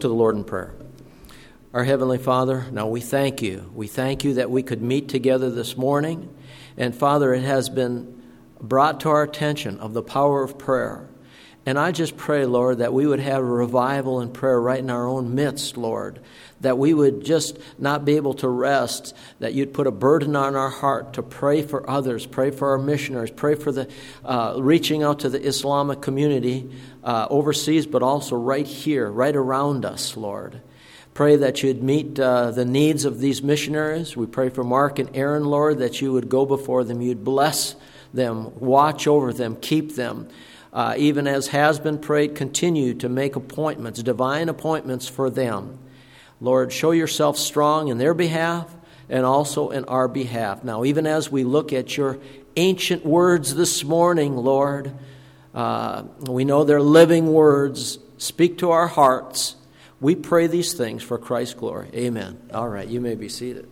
to the Lord in prayer. Our Heavenly Father, now we thank you. We thank you that we could meet together this morning. And Father, it has been brought to our attention of the power of prayer. And I just pray, Lord, that we would have a revival in prayer right in our own midst, Lord. That we would just not be able to rest, that you'd put a burden on our heart to pray for others, pray for our missionaries, pray for the reaching out to the Islamic community overseas, but also right here, right around us, Lord. Pray that you'd meet the needs of these missionaries. We pray for Mark and Aaron, Lord, that you would go before them, you'd bless them, watch over them, keep them. Even as has been prayed, continue to make appointments, divine appointments for them. Lord, show yourself strong in their behalf and also in our behalf. Now, even as we look at your ancient words this morning, Lord, we know they're living words. Speak to our hearts. We pray these things for Christ's glory. Amen. All right, you may be seated.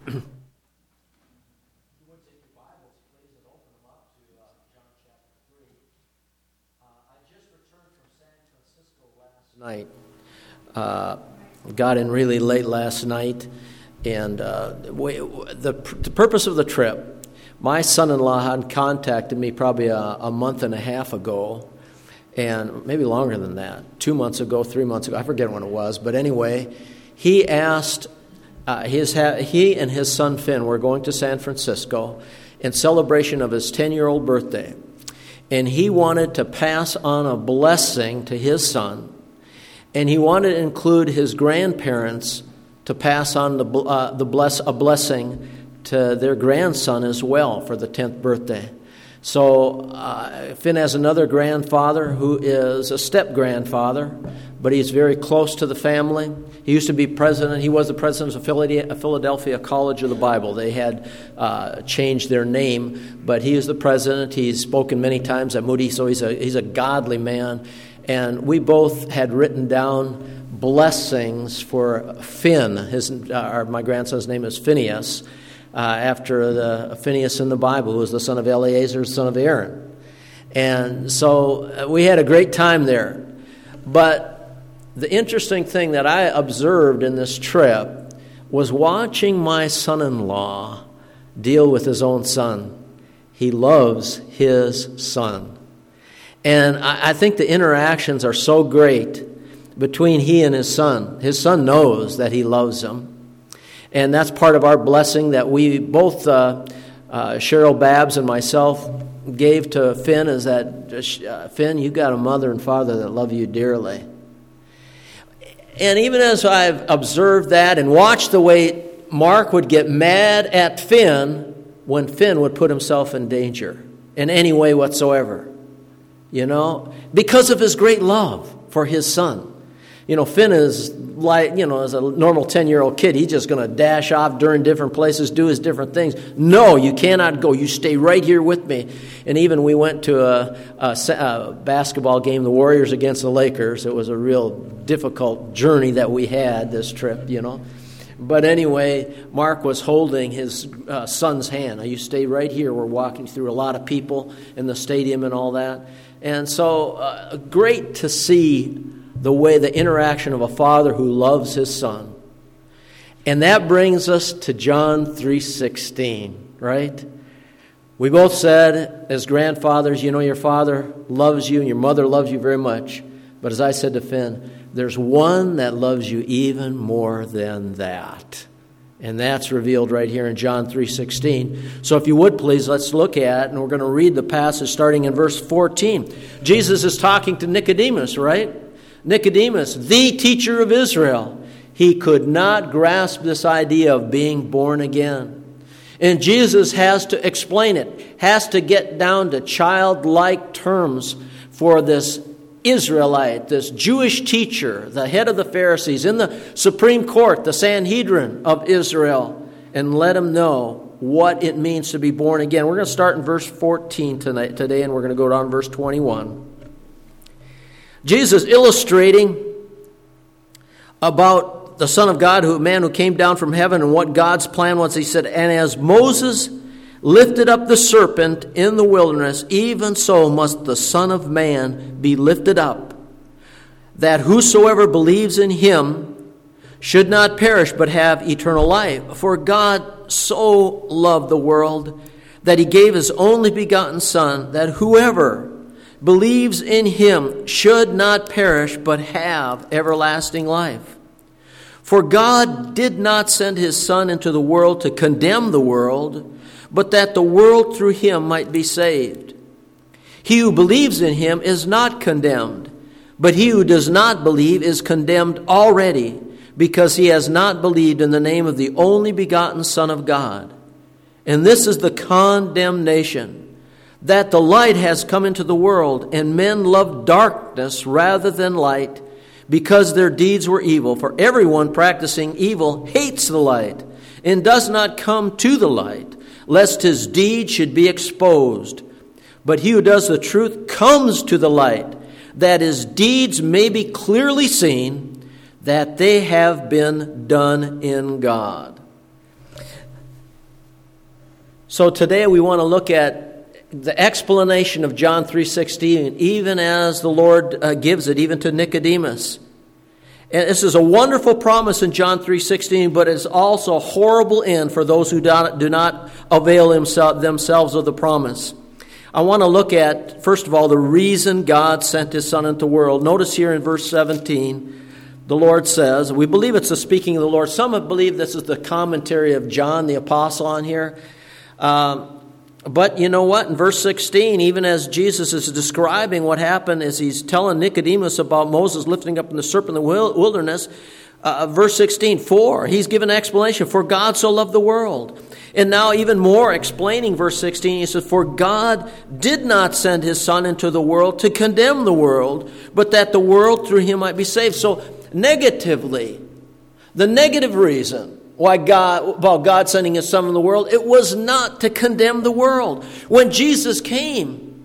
Night. Got in really late last night, and the purpose of the trip, my son-in-law had contacted me probably a month and a half ago, and maybe longer than that, 2 months ago, 3 months ago, I forget when it was, but anyway, he asked, he and his son Finn were going to San Francisco in celebration of his 10-year-old birthday, and he wanted to pass on a blessing to his son. And he wanted to include his grandparents to pass on a blessing to their grandson as well for the 10th birthday. So Finn has another grandfather who is a step-grandfather, but he's very close to the family. He used to be president. He was the president of Philadelphia College of the Bible. They had changed their name, but he is the president. He's spoken many times at Moody, so he's a godly man. And we both had written down blessings for Finn. My grandson's name is Phineas, after the Phineas in the Bible, who was the son of Eleazar, son of Aaron. And so we had a great time there. But the interesting thing that I observed in this trip was watching my son-in-law deal with his own son. He loves his son. And I think the interactions are so great between he and his son. His son knows that he loves him. And that's part of our blessing that we both, Cheryl Babs and myself, gave to Finn, is that, Finn, you got a mother and father that love you dearly. And even as I've observed that and watched the way Mark would get mad at Finn when Finn would put himself in danger in any way whatsoever. Because of his great love for his son. Finn is like, as a normal 10-year-old kid, he's just going to dash off during different places, do his different things. No, you cannot go. You stay right here with me. And even we went to a basketball game, the Warriors against the Lakers. It was a real difficult journey that we had this trip, But anyway, Mark was holding his son's hand. Now, you stay right here. We're walking through a lot of people in the stadium and all that. And so great to see the way the interaction of a father who loves his son. And that brings us to John 3:16, right? We both said as grandfathers, your father loves you and your mother loves you very much. But as I said to Finn, there's one that loves you even more than that. And that's revealed right here in John 3:16. So if you would please, let's look at, and we're going to read the passage starting in verse 14. Jesus is talking to Nicodemus, right? Nicodemus, the teacher of Israel. He could not grasp this idea of being born again. And Jesus has to explain it, has to get down to childlike terms for this Israelite, this Jewish teacher, the head of the Pharisees, in the Supreme Court, the Sanhedrin of Israel, and let him know what it means to be born again. We're going to start in verse 14 today, and we're going to go down to verse 21. Jesus illustrating about the Son of God, man who came down from heaven, and what God's plan was. He said, and as Moses lifted up the serpent in the wilderness, even so must the Son of Man be lifted up, that whosoever believes in him should not perish but have eternal life. For God so loved the world that he gave his only begotten Son, that whoever believes in him should not perish but have everlasting life. For God did not send his Son into the world to condemn the world, but that the world through him might be saved. He who believes in him is not condemned, but he who does not believe is condemned already, because he has not believed in the name of the only begotten Son of God. And this is the condemnation, that the light has come into the world, and men love darkness rather than light, because their deeds were evil. For everyone practicing evil hates the light, and does not come to the light, lest his deeds should be exposed. But he who does the truth comes to the light, that his deeds may be clearly seen, that they have been done in God. So today we want to look at the explanation of John 3:16, even as the Lord gives it, even to Nicodemus. And this is a wonderful promise in John 3:16, but it's also a horrible end for those who do not avail themselves of the promise. I want to look at, first of all, the reason God sent his Son into the world. Notice here in verse 17, the Lord says, we believe it's the speaking of the Lord. Some have believed this is the commentary of John the Apostle on here. But you know what? In verse 16, even as Jesus is describing what happened as he's telling Nicodemus about Moses lifting up the serpent in the wilderness, verse 16, he's given an explanation. For God so loved the world. And now even more explaining verse 16, he says, for God did not send his Son into the world to condemn the world, but that the world through him might be saved. So negatively, the negative reason why God sending his Son in the world, it was not to condemn the world. When Jesus came,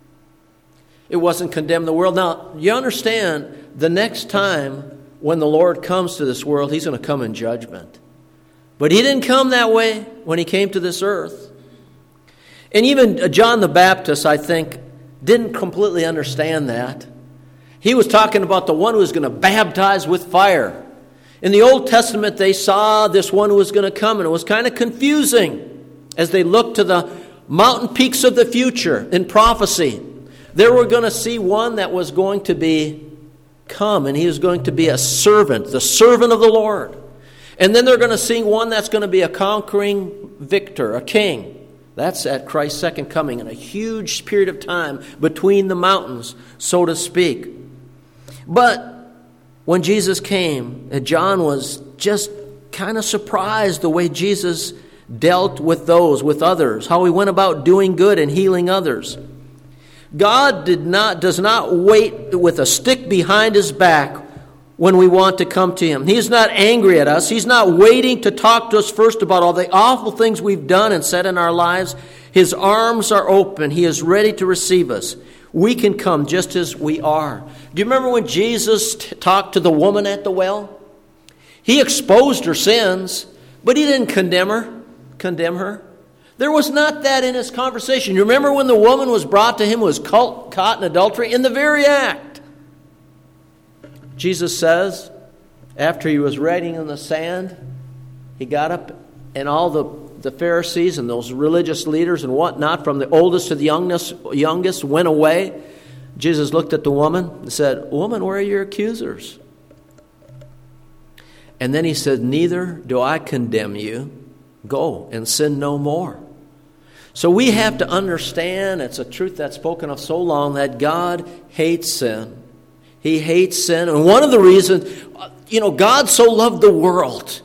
it wasn't condemn the world. Now, you understand, the next time when the Lord comes to this world, he's going to come in judgment. But he didn't come that way when he came to this earth. And even John the Baptist, I think, didn't completely understand that. He was talking about the one who was going to baptize with fire. In the Old Testament, they saw this one who was going to come, and it was kind of confusing as they looked to the mountain peaks of the future in prophecy. They were going to see one that was going to come, and he was going to be a servant, the servant of the Lord. And then they're going to see one that's going to be a conquering victor, a king. That's at Christ's second coming in a huge period of time between the mountains, so to speak. But when Jesus came, John was just kind of surprised the way Jesus dealt with others, how he went about doing good and healing others. God does not wait with a stick behind his back when we want to come to him. He's not angry at us. He's not waiting to talk to us first about all the awful things we've done and said in our lives. His arms are open. He is ready to receive us. We can come just as we are. Do you remember when Jesus talked to the woman at the well? He exposed her sins, but he didn't condemn her. There was not that in his conversation. You remember when the woman was brought to him, was caught in adultery in the very act? Jesus says, after he was writing in the sand, he got up, and all the Pharisees and those religious leaders and whatnot, from the oldest to the youngest, went away. Jesus looked at the woman and said, "Woman, where are your accusers?" And then he said, "Neither do I condemn you. Go and sin no more." So we have to understand, it's a truth that's spoken of so long, that God hates sin. He hates sin. And one of the reasons, God so loved the world.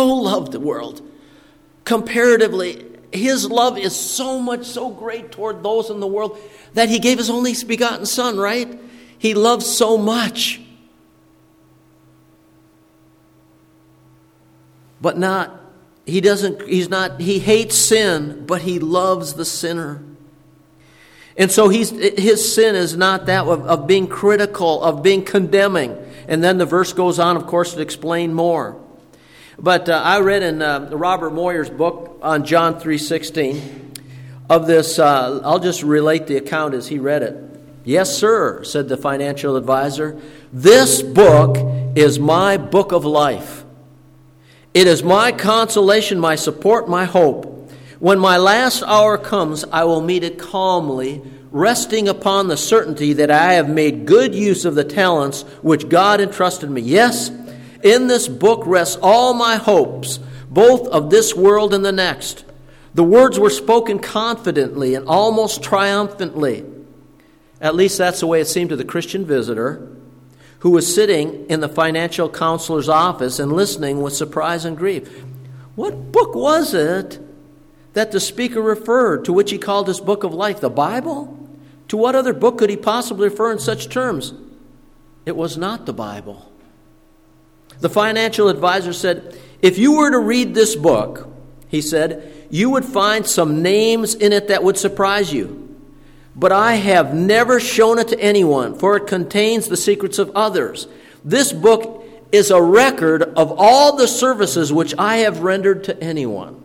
Comparatively, his love is so great toward those in the world that he gave his only begotten Son, right? He loves so much. But he hates sin, but he loves the sinner. And so his sin is not that of being critical, of being condemning. And then the verse goes on, of course, to explain more. But I read in Robert Moyer's book on John 3:16 of this. I'll just relate the account as he read it. "Yes, sir," said the financial advisor. "This book is my book of life. It is my consolation, my support, my hope. When my last hour comes, I will meet it calmly, resting upon the certainty that I have made good use of the talents which God entrusted me. Yes, in this book rests all my hopes, both of this world and the next." The words were spoken confidently and almost triumphantly. At least that's the way it seemed to the Christian visitor who was sitting in the financial counselor's office and listening with surprise and grief. What book was it that the speaker referred to, which he called his book of life? The Bible? To what other book could he possibly refer in such terms? It was not the Bible. The financial advisor said, "If you were to read this book," he said, "you would find some names in it that would surprise you. But I have never shown it to anyone, for it contains the secrets of others. This book is a record of all the services which I have rendered to anyone.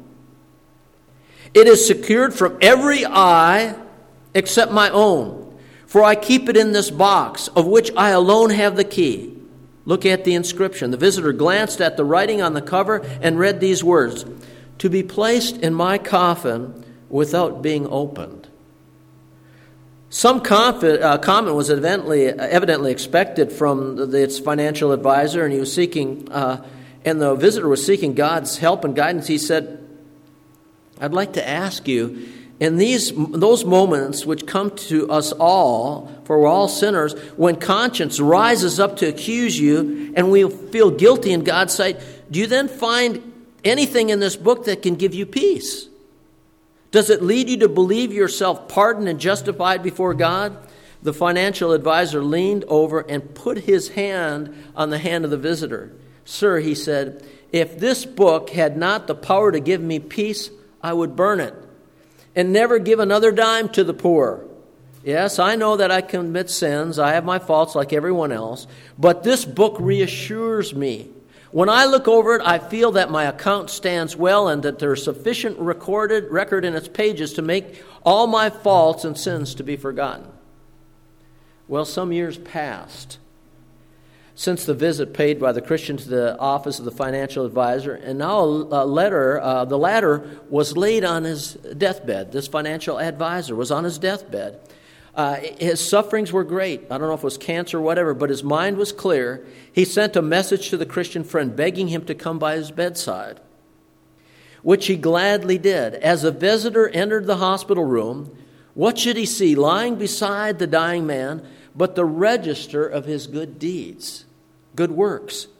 It is secured from every eye except my own, for I keep it in this box, of which I alone have the key." Look at the inscription. The visitor glanced at the writing on the cover and read these words, "To be placed in my coffin without being opened." Some comment was evidently expected from its financial advisor, and he was seeking, and the visitor was seeking God's help and guidance. He said, "I'd like to ask you, in those moments which come to us all, for we're all sinners, when conscience rises up to accuse you and we feel guilty in God's sight, do you then find anything in this book that can give you peace? Does it lead you to believe yourself pardoned and justified before God?" The financial advisor leaned over and put his hand on the hand of the visitor. "Sir," he said, "if this book had not the power to give me peace, I would burn it and never give another dime to the poor. Yes, I know that I commit sins. I have my faults like everyone else. But this book reassures me. When I look over it, I feel that my account stands well and that there is sufficient record in its pages to make all my faults and sins to be forgotten." Well, some years passed since the visit paid by the Christian to the office of the financial advisor, and now the latter was laid on his deathbed. This financial advisor was on his deathbed. His sufferings were great. I don't know if it was cancer or whatever, but his mind was clear. He sent a message to the Christian friend begging him to come by his bedside, which he gladly did. As the visitor entered the hospital room, what should he see lying beside the dying man but the register of his good deeds, good works?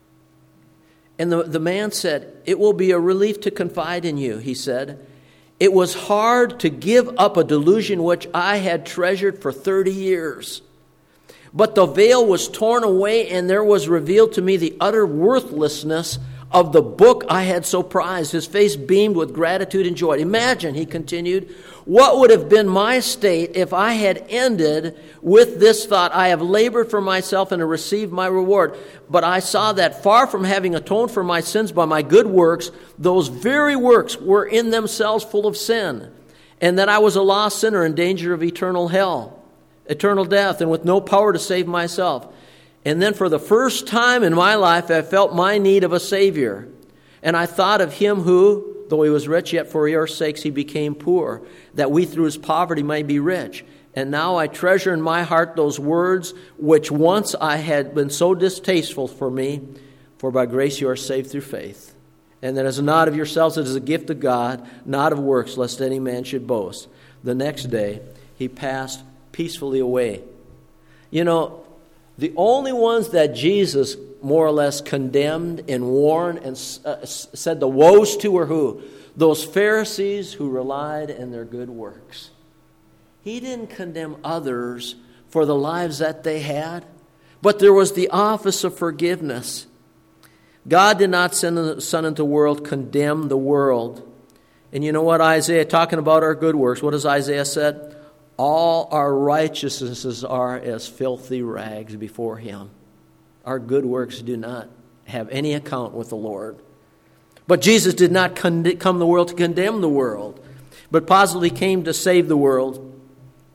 And the man said, "It will be a relief to confide in you," he said. "It was hard to give up a delusion which I had treasured for 30 years. But the veil was torn away and there was revealed to me the utter worthlessness of the book I had so prized." His face beamed with gratitude and joy. "Imagine," he continued, "what would have been my state if I had ended with this thought, 'I have labored for myself and have received my reward.' But I saw that far from having atoned for my sins by my good works, those very works were in themselves full of sin, and that I was a lost sinner in danger of eternal hell, eternal death, and with no power to save myself. And then for the first time in my life, I felt my need of a Savior. And I thought of him who, though he was rich, yet for your sakes he became poor, that we through his poverty might be rich. And now I treasure in my heart those words which once I had been so distasteful for me, for by grace you are saved through faith. And that is not of yourselves, it is a gift of God, not of works, lest any man should boast." The next day, he passed peacefully away. You know, the only ones that Jesus more or less condemned and warned and said the woes to were who? Those Pharisees who relied in their good works. He didn't condemn others for the lives that they had, but there was the office of forgiveness. God did not send the Son into the world, condemn the world. And you know what Isaiah, talking about our good works, what does Isaiah said? All our righteousnesses are as filthy rags before him. Our good works do not have any account with the Lord. But Jesus did not come to the world to condemn the world, but positively came to save the world.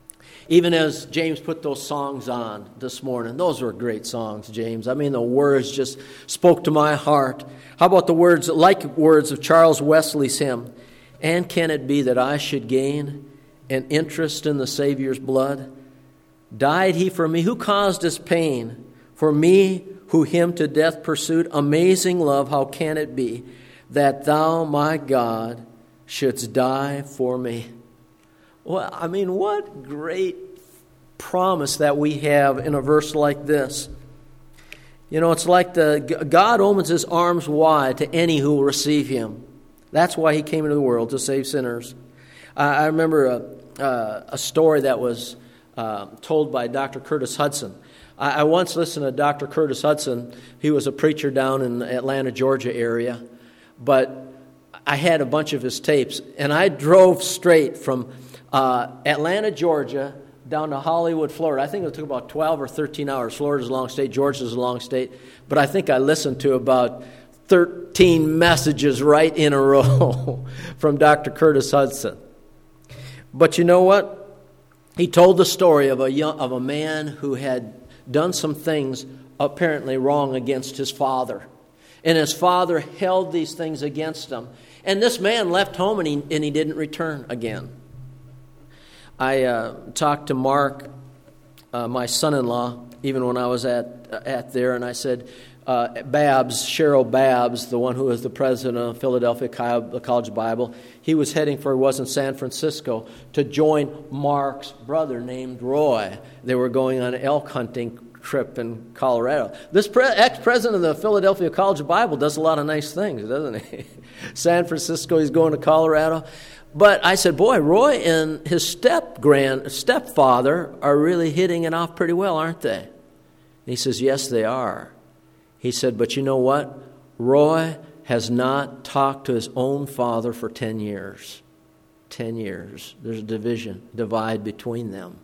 Even as James put those songs on this morning, those were great songs, James. I mean, the words just spoke to my heart. How about the words, like words of Charles Wesley's hymn, "And can it be that I should gain an interest in the Savior's blood? Died he for me? Who caused his pain? For me, who him to death pursued? Amazing love, how can it be that thou, my God, shouldst die for me?" Well, I mean, what great promise that we have in a verse like this. You know, it's like God opens his arms wide to any who will receive him. That's why he came into the world, to save sinners. I remember a story that was told by Dr. Curtis Hudson. I once listened to Dr. Curtis Hudson. He was a preacher down in the Atlanta, Georgia area. But I had a bunch of his tapes, and I drove straight from Atlanta, Georgia, down to Hollywood, Florida. I think it took about 12 or 13 hours. Florida's a long state, Georgia's a long state. But I think I listened to about 13 messages right in a row from Dr. Curtis Hudson. But you know what? He told the story of a man who had done some things apparently wrong against his father. And his father held these things against him. And this man left home and he didn't return again. I talked to Mark, my son-in-law, even when I was at there, and I said, Cheryl Babbs, the one who was the president of Philadelphia College Bible, he was in San Francisco to join Mark's brother named Roy. They were going on an elk hunting trip in Colorado. This ex-president of the Philadelphia College of Bible does a lot of nice things, doesn't he? San Francisco, he's going to Colorado. But I said, boy, Roy and his stepfather are really hitting it off pretty well, aren't they? And he says, yes, they are. He said, but you know what? Roy has not talked to his own father for 10 years. 10 years. There's a divide between them.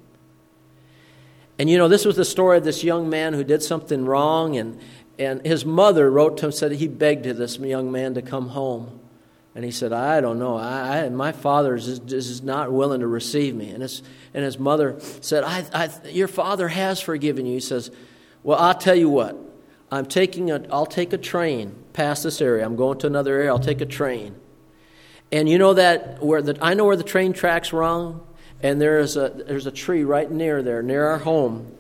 And you know, this was the story of this young man who did something wrong, and his mother wrote to him, said he begged this young man to come home. And he said, I don't know. My father is not willing to receive me. And his mother said, your father has forgiven you. He says, well, I'll tell you what. I'll take a train past this area. I'm going to another area. I'll take a train. And you know I know where the train tracks run, and there's a tree right near there, near our home.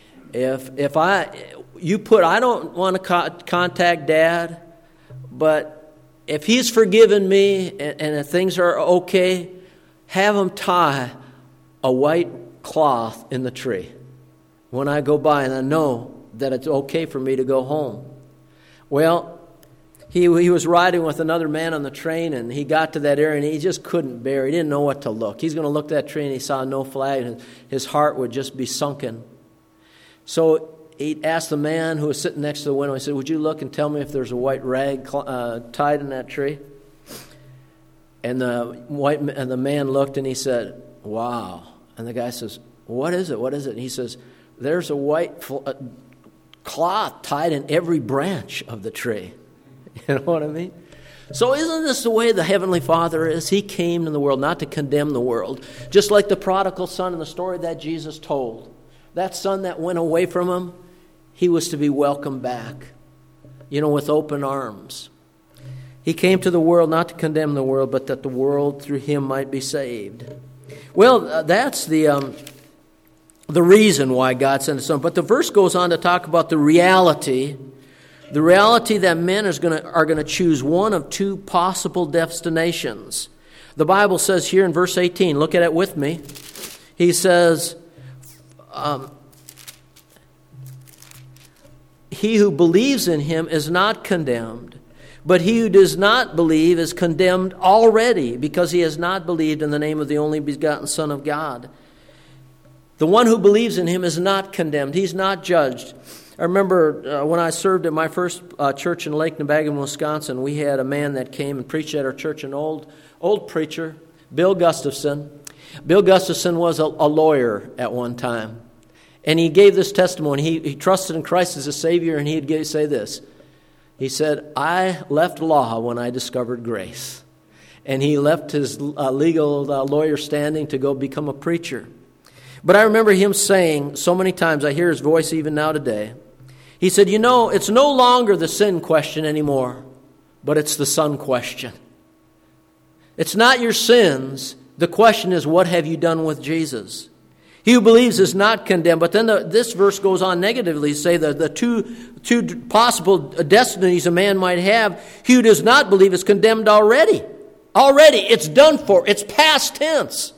I don't want to contact Dad, but if he's forgiven me and if things are okay, have him tie a white cloth in the tree when I go by, and I know that it's okay for me to go home. Well, he was riding with another man on the train, and he got to that area, and he just couldn't bear it. He didn't know what to look. He's going to look at that tree, and he saw no flag, and his heart would just be sunken. So he asked the man who was sitting next to the window, he said, would you look and tell me if there's a white rag tied in that tree? And the man looked, and he said, wow. And the guy says, what is it? What is it? And he says, there's a white cloth tied in every branch of the tree. You know what I mean? So isn't this the way the Heavenly Father is? He came in the world not to condemn the world. Just like the prodigal son in the story that Jesus told. That son that went away from him, he was to be welcomed back, with open arms. He came to the world not to condemn the world, but that the world through him might be saved. Well, that's the reason why God sent his son. But the verse goes on to talk about the reality that men are going to choose one of two possible destinations. The Bible says here in verse 18, look at it with me. He says, he who believes in him is not condemned, but he who does not believe is condemned already, because he has not believed in the name of the only begotten Son of God. The one who believes in him is not condemned. He's not judged. I remember when I served at my first church in Lake Nebagamon, Wisconsin, we had a man that came and preached at our church, an old preacher, Bill Gustafson. Bill Gustafson was a lawyer at one time. And he gave this testimony. He trusted in Christ as a Savior, and he'd say this. He said, I left law when I discovered grace. And he left his legal lawyer standing to go become a preacher. But I remember him saying so many times, I hear his voice even now today. He said, it's no longer the sin question anymore, but it's the son question. It's not your sins. The question is, what have you done with Jesus? He who believes is not condemned. But then this verse goes on negatively to say that the two possible destinies a man might have. He who does not believe is condemned already. Already, it's done for. It's past tense.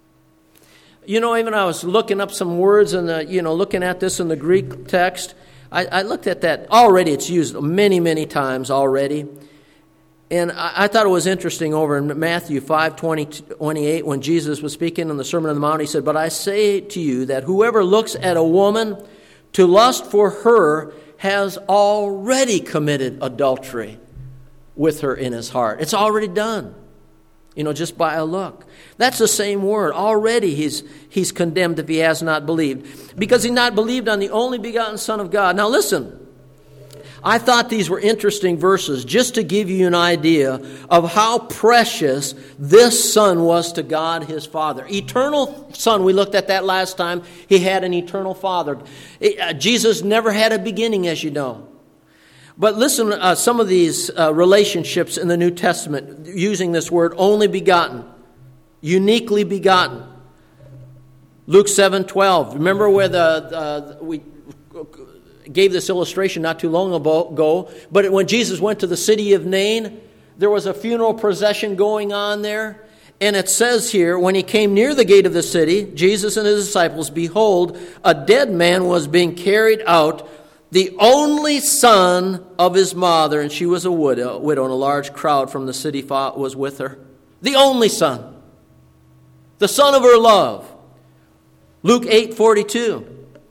Even I was looking up some words and looking at this in the Greek text. I looked at that. Already, it's used many, many times already. And I thought it was interesting over in Matthew 5:28, when Jesus was speaking in the Sermon on the Mount, he said, "But I say to you that whoever looks at a woman to lust for her has already committed adultery with her in his heart." It's already done, just by a look. That's the same word. Already he's condemned if he has not believed. Because he not believed on the only begotten Son of God. Now listen. I thought these were interesting verses just to give you an idea of how precious this Son was to God his Father. Eternal Son, we looked at that last time. He had an eternal Father. Jesus never had a beginning, as you know. But listen, some of these relationships in the New Testament using this word, only begotten, uniquely begotten. Luke 7:12. Remember where we gave this illustration not too long ago, but when Jesus went to the city of Nain, there was a funeral procession going on there, and it says here, when he came near the gate of the city, Jesus and his disciples, behold, a dead man was being carried out, the only son of his mother, and she was a widow, and a large crowd from the city was with her. The only son, the son of her love. Luke 8:42.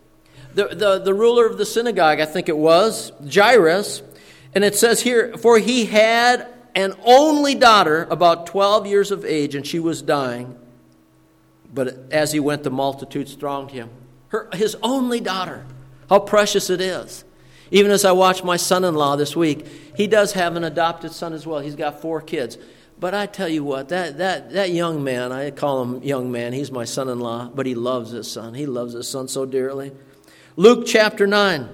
The ruler of the synagogue, I think it was, Jairus, and it says here, for he had an only daughter about 12 years of age, and she was dying. But as he went, the multitudes thronged him. His only daughter. How precious it is. Even as I watch my son-in-law this week, he does have an adopted son as well. He's got 4 kids. But I tell you what, that young man, I call him young man, he's my son-in-law, but he loves his son. He loves his son so dearly. Luke chapter 9.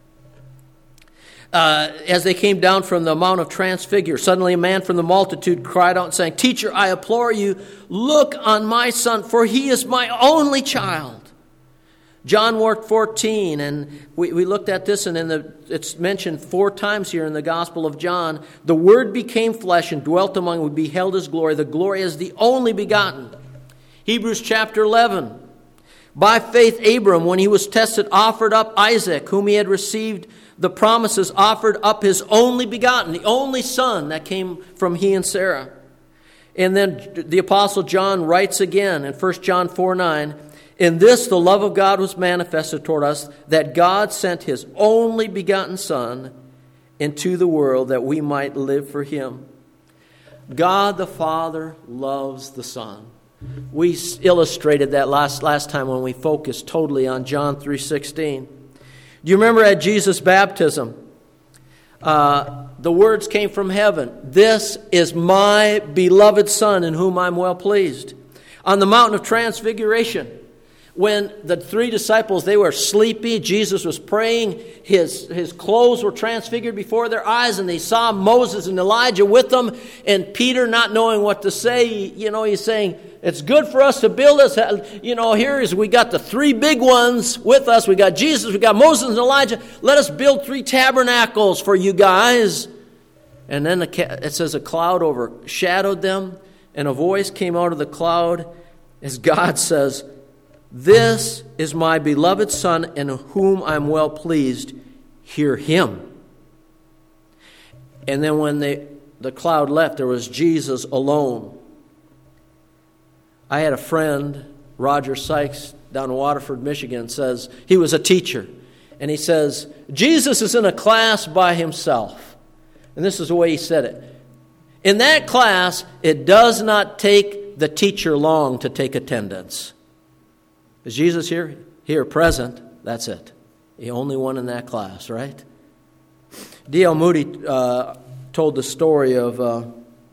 As they came down from the Mount of Transfigure, suddenly a man from the multitude cried out saying, "Teacher, I implore you, look on my son, for he is my only child." John 14, and we looked at this, and it's mentioned 4 times here in the Gospel of John. The Word became flesh and dwelt among us. We beheld his glory. The glory is the only begotten. Hebrews chapter 11. By faith, Abram, when he was tested, offered up Isaac, whom he had received the promises, offered up his only begotten, the only son that came from he and Sarah. And then the Apostle John writes again in 1 John 4:9, "In this the love of God was manifested toward us, that God sent his only begotten Son into the world that we might live for him." God the Father loves the Son. We illustrated that last time when we focused totally on John 3:16. Do you remember at Jesus' baptism? The words came from heaven. "This is my beloved Son in whom I'm well pleased." On the mountain of transfiguration, when the 3 disciples, they were sleepy, Jesus was praying, his clothes were transfigured before their eyes, and they saw Moses and Elijah with them, and Peter, not knowing what to say, he's saying, "It's good for us to build us, we got the 3 big ones with us, we got Jesus, we got Moses and Elijah, let us build 3 tabernacles for you guys." And then it says a cloud overshadowed them, and a voice came out of the cloud as God says, "This is my beloved Son in whom I'm well pleased. Hear him." And then when the cloud left, there was Jesus alone. I had a friend, Roger Sykes, down in Waterford, Michigan, says, he was a teacher. And he says, Jesus is in a class by himself. And this is the way he said it. In that class, it does not take the teacher long to take attendance. Is Jesus here? Here, present. That's it. The only one in that class, right? D.L. Moody told the story of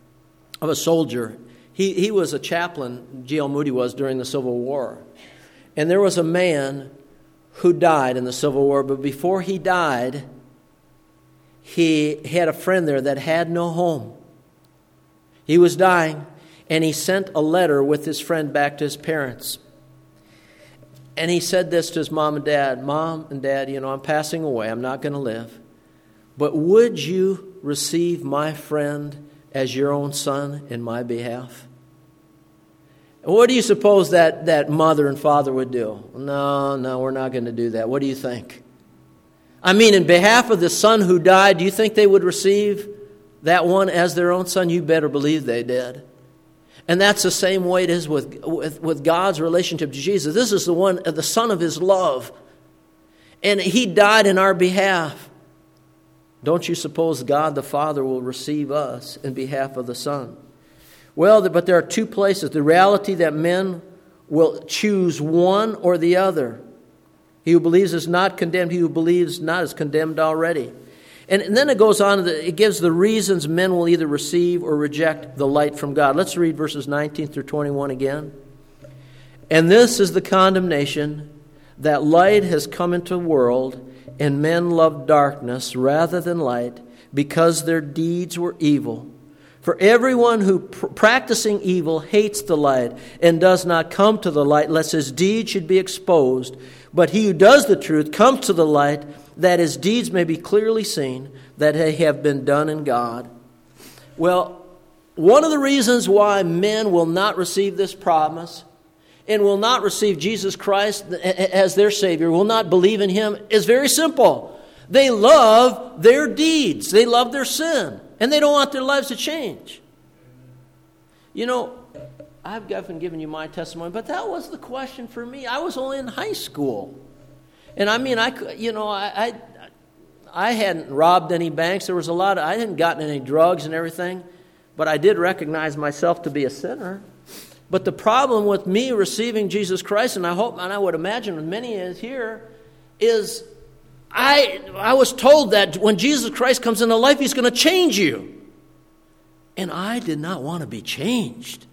a soldier. He was a chaplain, D.L. Moody was, during the Civil War. And there was a man who died in the Civil War, but before he died, he had a friend there that had no home. He was dying, and he sent a letter with his friend back to his parents. And he said this to his mom and dad, Mom and Dad, I'm passing away. I'm not going to live. But would you receive my friend as your own son in my behalf? What do you suppose that mother and father would do? No, we're not going to do that. What do you think? I mean, in behalf of the son who died, do you think they would receive that one as their own son? You better believe they did. And that's the same way it is with God's relationship to Jesus. This is the son of his love. And he died in our behalf. Don't you suppose God the Father will receive us in behalf of the Son? Well, but there are two places. The reality that men will choose one or the other. He who believes is not condemned. He who believes not is condemned already. And then it goes on, it gives the reasons men will either receive or reject the light from God. Let's read verses 19 through 21 again. And this is the condemnation, that light has come into the world, and men love darkness rather than light, because their deeds were evil. For everyone who practicing evil hates the light and does not come to the light, lest his deeds should be exposed. But he who does the truth comes to the light, that his deeds may be clearly seen, that they have been done in God. Well, one of the reasons why men will not receive this promise and will not receive Jesus Christ as their Savior, will not believe in Him, is very simple. They love their deeds. They love their sin. And they don't want their lives to change. I've often given you my testimony, but that was the question for me. I was only in high school. And I mean, I hadn't robbed any banks. There was I hadn't gotten any drugs and everything. But I did recognize myself to be a sinner. But the problem with me receiving Jesus Christ, and I would imagine with many is here, is I was told that when Jesus Christ comes into life, He's going to change you. And I did not want to be changed.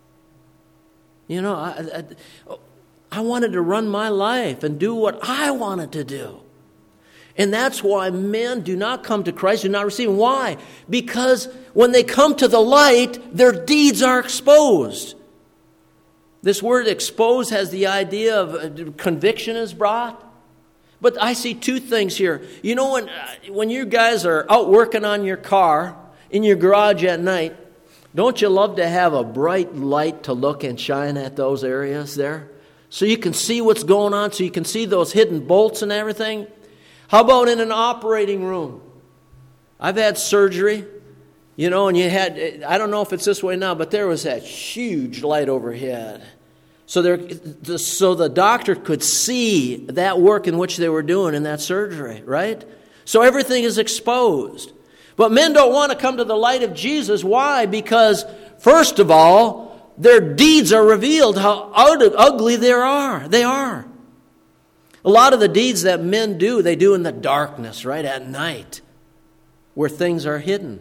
I wanted to run my life and do what I wanted to do. And that's why men do not come to Christ, do not receive Him. Why? Because when they come to the light, their deeds are exposed. This word exposed has the idea of conviction is brought. But I see two things here. When you guys are out working on your car in your garage at night, don't you love to have a bright light to look and shine at those areas there? So you can see what's going on, so you can see those hidden bolts and everything. How about in an operating room? I've had surgery, and you had, I don't know if it's this way now, but there was that huge light overhead. So the doctor could see that work in which they were doing in that surgery, right? So everything is exposed. But men don't want to come to the light of Jesus. Why? Because, first of all, their deeds are revealed, how ugly they are. They are. A lot of the deeds that men do, they do in the darkness, right, at night, where things are hidden.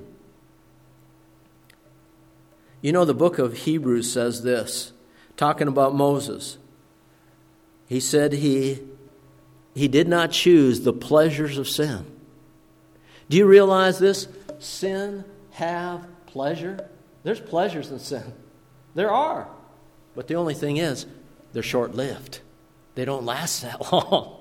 The book of Hebrews says this, talking about Moses. He said he did not choose the pleasures of sin. Do you realize this? Sin have pleasure. There's pleasures in sin. There are. But the only thing is, they're short-lived. They don't last that long.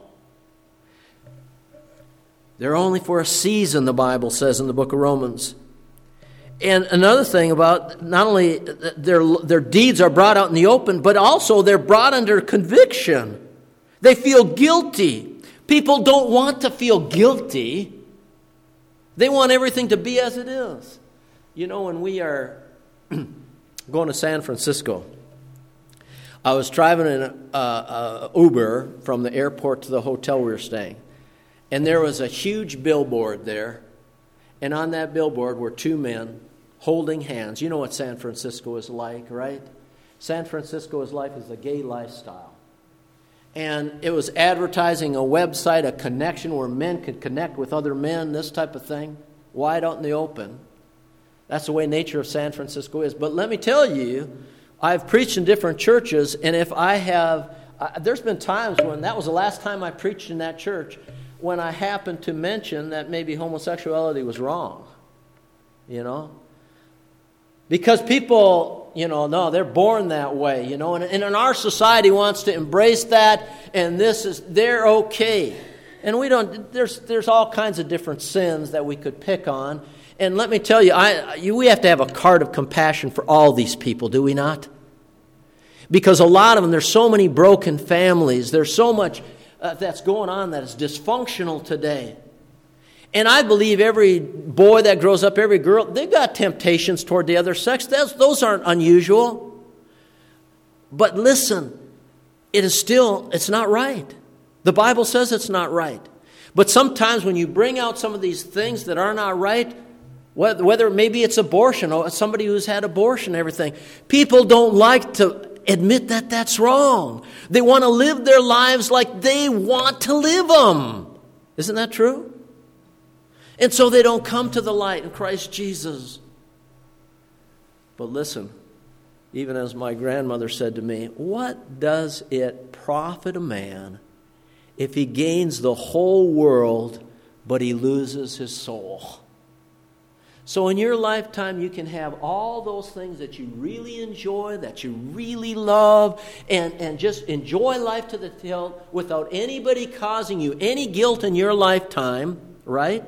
They're only for a season, the Bible says in the book of Romans. And another thing about not only their deeds are brought out in the open, but also they're brought under conviction. They feel guilty. People don't want to feel guilty. They want everything to be as it is. When we are going to San Francisco, I was driving in an Uber from the airport to the hotel we were staying. And there was a huge billboard there. And on that billboard were two men holding hands. You know what San Francisco is like, right? San Francisco's life is a gay lifestyle. And it was advertising a website, a connection where men could connect with other men, this type of thing, wide out in the open. That's the way nature of San Francisco is. But let me tell you, I've preached in different churches, and if I have there's been times when that was the last time I preached in that church when I happened to mention that maybe homosexuality was wrong. Because people, no, they're born that way, and in our society wants to embrace that, and they're okay. And there's all kinds of different sins that we could pick on. And let me tell you, we have to have a heart of compassion for all these people, do we not? Because a lot of them, there's so many broken families, there's so much that's going on that is dysfunctional today. And I believe every boy that grows up, every girl, they've got temptations toward the other sex. Those aren't unusual. But listen, it's not right. The Bible says it's not right. But sometimes when you bring out some of these things that are not right, whether maybe it's abortion or somebody who's had abortion and everything, people don't like to admit that that's wrong. They want to live their lives like they want to live them. Isn't that true? And so they don't come to the light in Christ Jesus. But listen, even as my grandmother said to me, what does it profit a man if he gains the whole world but he loses his soul? So in your lifetime, you can have all those things that you really enjoy, that you really love, and just enjoy life to the hilt without anybody causing you any guilt in your lifetime, right?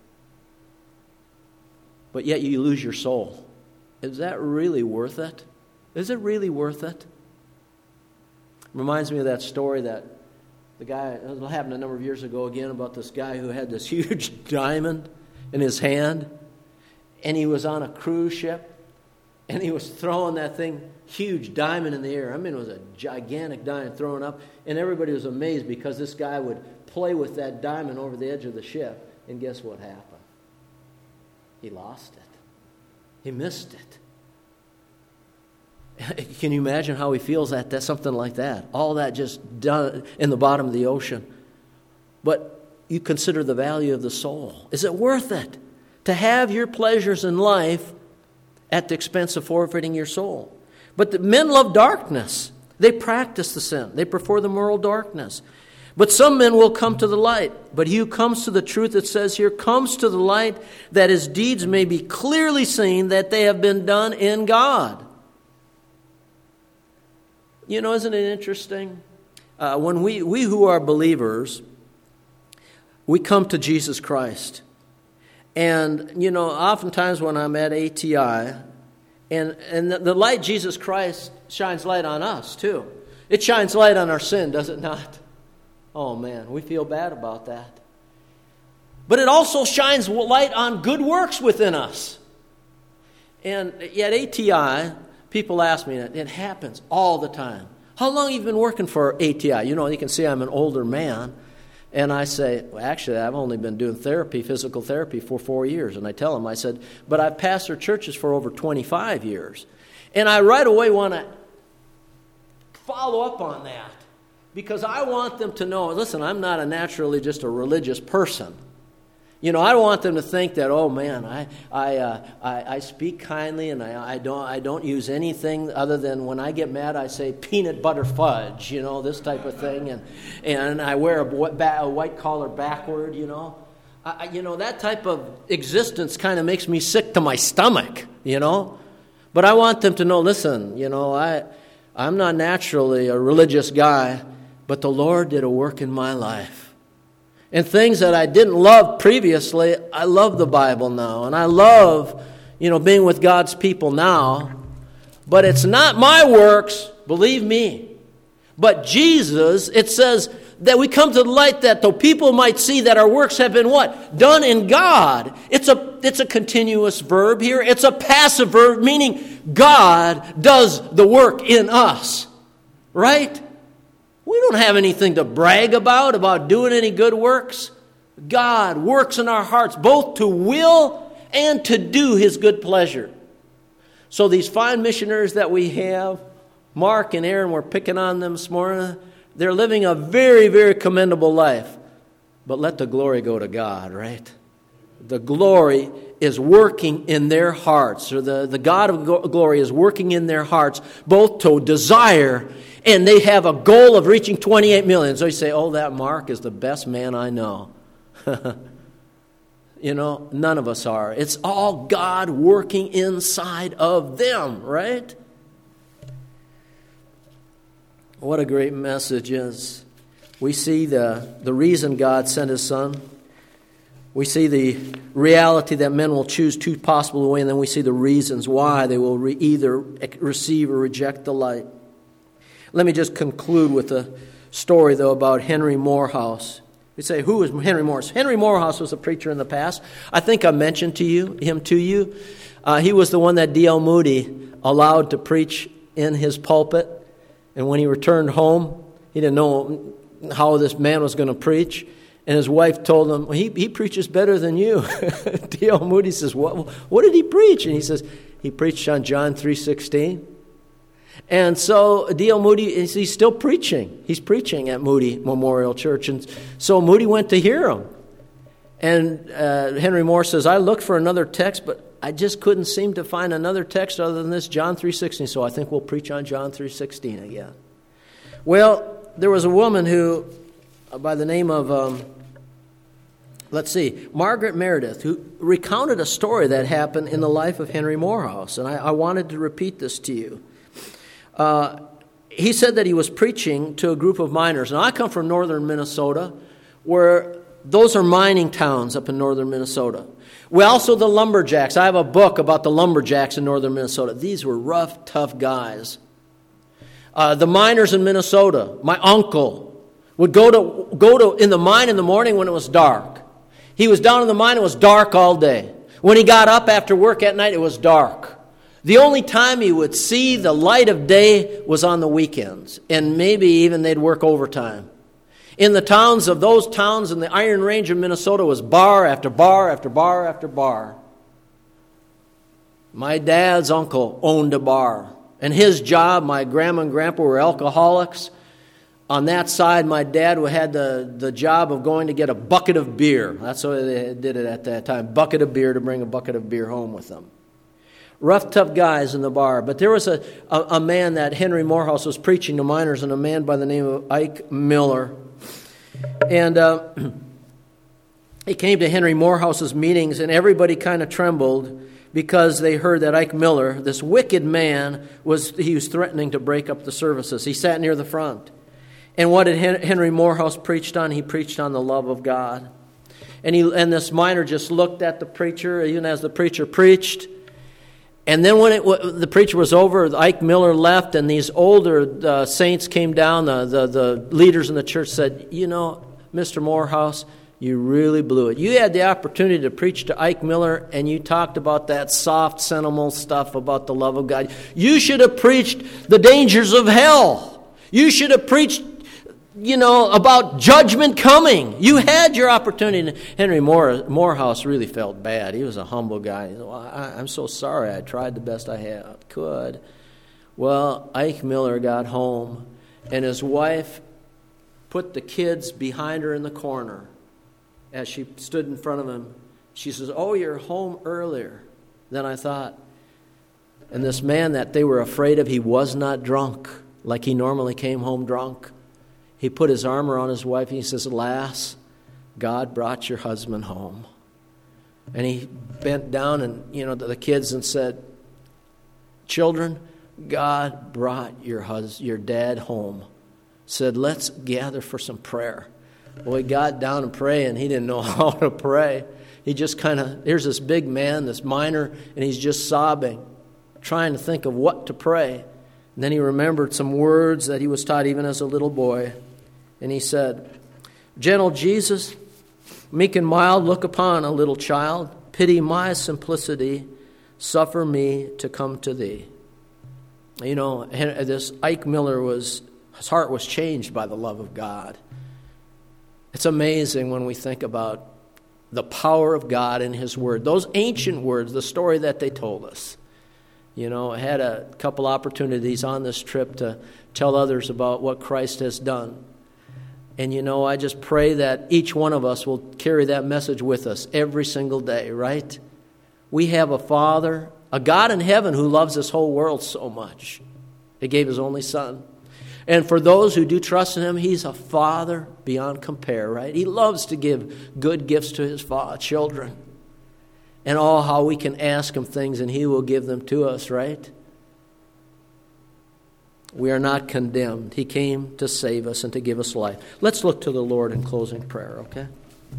But yet you lose your soul. Is that really worth it? Is it really worth it? Reminds me of that story that the guy, it happened a number of years ago again, about this guy who had this huge diamond in his hand. And he was on a cruise ship, and he was throwing that huge diamond in the air. I mean, it was a gigantic diamond thrown up, and everybody was amazed because this guy would play with that diamond over the edge of the ship. And guess what happened? He lost it. He missed it. Can you imagine how he feels at something like that? All that just done in the bottom of the ocean. But you consider the value of the soul. Is it worth it to have your pleasures in life at the expense of forfeiting your soul? But the men love darkness. They practice the sin. They prefer the moral darkness. But some men will come to the light. But he who comes to the truth, it says here, comes to the light that his deeds may be clearly seen that they have been done in God. Isn't it interesting? When we who are believers, we come to Jesus Christ. And, oftentimes when I'm at ATI, and the light Jesus Christ shines light on us too. It shines light on our sin, does it not? Oh man, we feel bad about that. But it also shines light on good works within us. And at ATI, people ask me, it happens all the time. How long have you been working for ATI? You can see I'm an older man. And I say, well, actually, I've only been doing physical therapy for 4 years. And I tell them, I said, but I've pastored churches for over 25 years. And I right away want to follow up on that. Because I want them to know, listen, I'm not naturally just a religious person. I don't want them to think that, oh man, I speak kindly and I don't use anything other than when I get mad I say peanut butter fudge, this type of thing, and I wear a white collar backward, that type of existence kind of makes me sick to my stomach, But I want them to know, listen, I'm not naturally a religious guy, but the Lord did a work in my life. And things that I didn't love previously, I love the Bible now. And I love, being with God's people now. But it's not my works, believe me. But Jesus, it says that we come to the light that though people might see that our works have been what? Done in God. It's a continuous verb here. It's a passive verb, meaning God does the work in us. Right? We don't have anything to brag about doing any good works. God works in our hearts both to will and to do His good pleasure. So these fine missionaries that we have, Mark and Aaron, we're picking on them this morning, they're living a very, very commendable life. But let the glory go to God, right? The glory is working in their hearts, or the God of glory is working in their hearts, both to desire And they have a goal of reaching 28 million. So you say, oh, that Mark is the best man I know. You know, none of us are. It's all God working inside of them, right? What a great message is. We see the reason God sent His Son. We see the reality that men will choose two possible ways, and then we see the reasons why they will either receive or reject the light. Let me just conclude with a story, though, about Henry Morehouse. You say, who is Henry Morehouse? Henry Morehouse was a preacher in the past. I think I mentioned him to you. He was the one that D.L. Moody allowed to preach in his pulpit. And when he returned home, he didn't know how this man was going to preach. And his wife told him, well, he preaches better than you. D.L. Moody says, what did he preach? And he says, he preached on John 3:16. And so D.L. Moody, he's still preaching. He's preaching at Moody Memorial Church. And so Moody went to hear him. And Henry Moore says, I looked for another text, but I just couldn't seem to find another text other than this John 3:16. So I think we'll preach on John 3:16 again. Well, there was a woman who, by the name of, Margaret Meredith, who recounted a story that happened in the life of Henry Morehouse. And I wanted to repeat this to you. He said that he was preaching to a group of miners. Now, I come from northern Minnesota, where those are mining towns up in northern Minnesota. We also the lumberjacks. I have a book about the lumberjacks in northern Minnesota. These were rough, tough guys. The miners in Minnesota, my uncle would go to in the mine in the morning when it was dark. He was down in the mine, it was dark all day. When he got up after work at night, it was dark. The only time he would see the light of day was on the weekends, and maybe even they'd work overtime. In the towns of those towns in the Iron Range of Minnesota was bar after bar after bar after bar. My dad's uncle owned a bar, and his job, my grandma and grandpa were alcoholics. On that side, my dad had the job of going to get a bucket of beer. That's the way they did it at that time, bucket of beer, to bring a bucket of beer home with them. Rough, tough guys in the bar. But there was a man that Henry Morehouse was preaching to miners, and a man by the name of Ike Miller. And he came to Henry Morehouse's meetings, and everybody kind of trembled because they heard that Ike Miller, this wicked man, was threatening to break up the services. He sat near the front. And what did Henry Morehouse preached on? He preached on the love of God. And this miner just looked at the preacher, even as the preacher preached. And then when the preacher was over, Ike Miller left, and these older saints came down. The leaders in the church said, you know, Mr. Morehouse, you really blew it. You had the opportunity to preach to Ike Miller, and you talked about that soft, sentimental stuff about the love of God. You should have preached the dangers of hell. You should have preached, about judgment coming. You had your opportunity. And Henry Morehouse really felt bad. He was a humble guy. He said, well, I'm so sorry. I tried the best I could. Well, Ike Miller got home, and his wife put the kids behind her in the corner as she stood in front of him. She says, oh, you're home earlier than I thought. And this man that they were afraid of, he was not drunk like he normally came home drunk. He put his arm around his wife and he says, lass, God brought your husband home. And he bent down and, to the kids and said, children, God brought your dad home. Said, let's gather for some prayer. Well, he got down and prayed, and he didn't know how to pray. He just here's this big man, this miner, and he's just sobbing, trying to think of what to pray. And then he remembered some words that he was taught even as a little boy. And he said, gentle Jesus, meek and mild, look upon a little child. Pity my simplicity, suffer me to come to thee. This Ike Miller his heart was changed by the love of God. It's amazing when we think about the power of God in His Word. Those ancient words, the story that they told us. I had a couple opportunities on this trip to tell others about what Christ has done. And I just pray that each one of us will carry that message with us every single day, right? We have a Father, a God in heaven who loves this whole world so much. He gave His only Son. And for those who do trust in Him, He's a Father beyond compare, right? He loves to give good gifts to His children. And how we can ask Him things and He will give them to us, right? We are not condemned. He came to save us and to give us life. Let's look to the Lord in closing prayer, okay?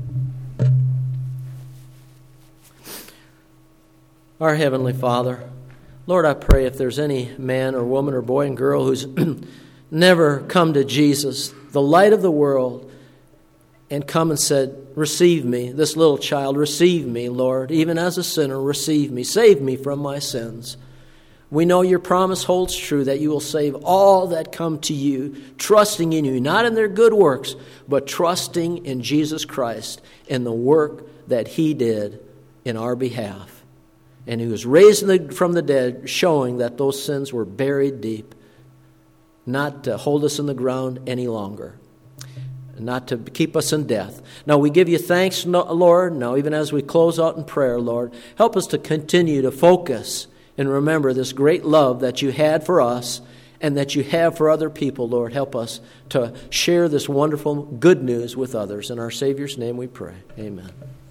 Our Heavenly Father, Lord, I pray if there's any man or woman or boy and girl who's never come to Jesus, the light of the world, and come and said, receive me, this little child, receive me, Lord, even as a sinner, receive me, save me from my sins. We know your promise holds true that you will save all that come to you, trusting in you, not in their good works, but trusting in Jesus Christ and the work that He did in our behalf. And He was raised from the dead, showing that those sins were buried deep, not to hold us in the ground any longer, not to keep us in death. Now we give you thanks, Lord. Now even as we close out in prayer, Lord, help us to continue to focus and remember this great love that you had for us and that you have for other people, Lord. Help us to share this wonderful good news with others. In our Savior's name we pray. Amen.